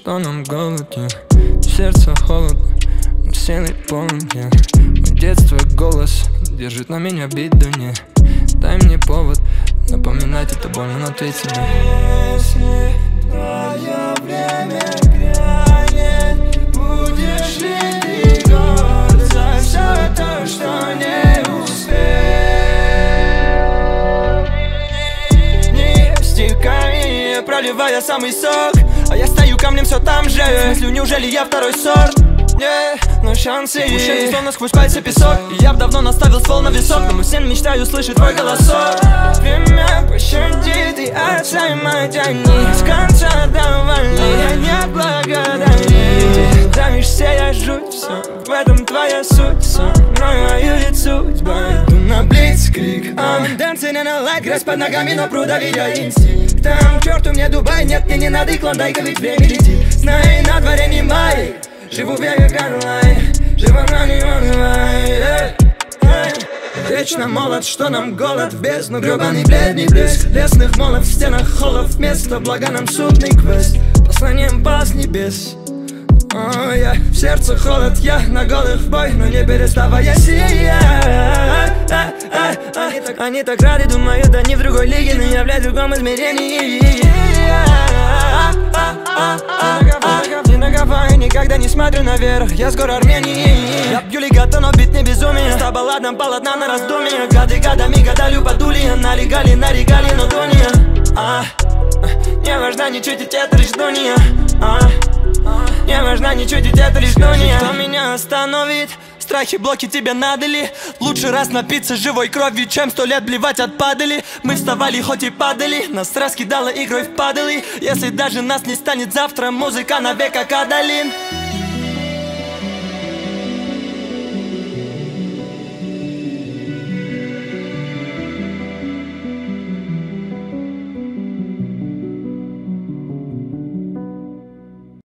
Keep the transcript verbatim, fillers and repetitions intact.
что нам голод, yeah. Сердце холодно, но силы полон, yeah. Мой детство голос держит на меня бит, да не. Дай мне повод напоминать это больно, но ты тебе. Если твое время грянет, будешь ли ты горд за все то, что не успел? Не стихами, проливая самый сок, а я стою камнем все там же. В смысле, неужели я второй сорт? Не, но шансы упущены, словно сквозь пальцы песок. И я б давно наставил ствол на висок, но мысленно мечтаю услышать твой голосок. Время пощади, ты отца и мать, они с конца довольны, я не благодарю. Давишься, я жуть, все, в этом твоя суть. Со мною юрит судьба, иду на блицкрик. I'm dancing in a light, грязь под ногами, но пруда видя инстинкт. Там, к черту мне Дубай, нет, мне не надо и клондайка, ведь время летит. Знай, на дворе не май, живу в веке Карлайн, живо на не унывай. Вечно молод, что нам голод в бездну, гребаный бледный блеск лесных молов, в стенах холлов вместо блага нам судный квест, посланием пас небес. О, я, в сердце холод, я на голых в бой, но не переставая сиять. Они так рады, думают, они в другой лиге, но я, блядь, в другом измерении. Не наговаривай, никогда не смотрю наверх, я с гор Армении. Я пью легато, но бит не безумие, с балладом полотна на раздумье. Годы годами гадалю подули, налегали на регалии, но дуния. а, Не важна ничуть, ведь это лишь дуния. а, Не важна ничуть, ведь это лишь дуния. Что меня остановит? Страхи, блоки тебе надали. Лучше раз напиться живой кровью, чем сто лет блевать от падали. Мы вставали, хоть и падали, нас раскидало игрой в падали. Если даже нас не станет завтра, музыка навек как Адалин.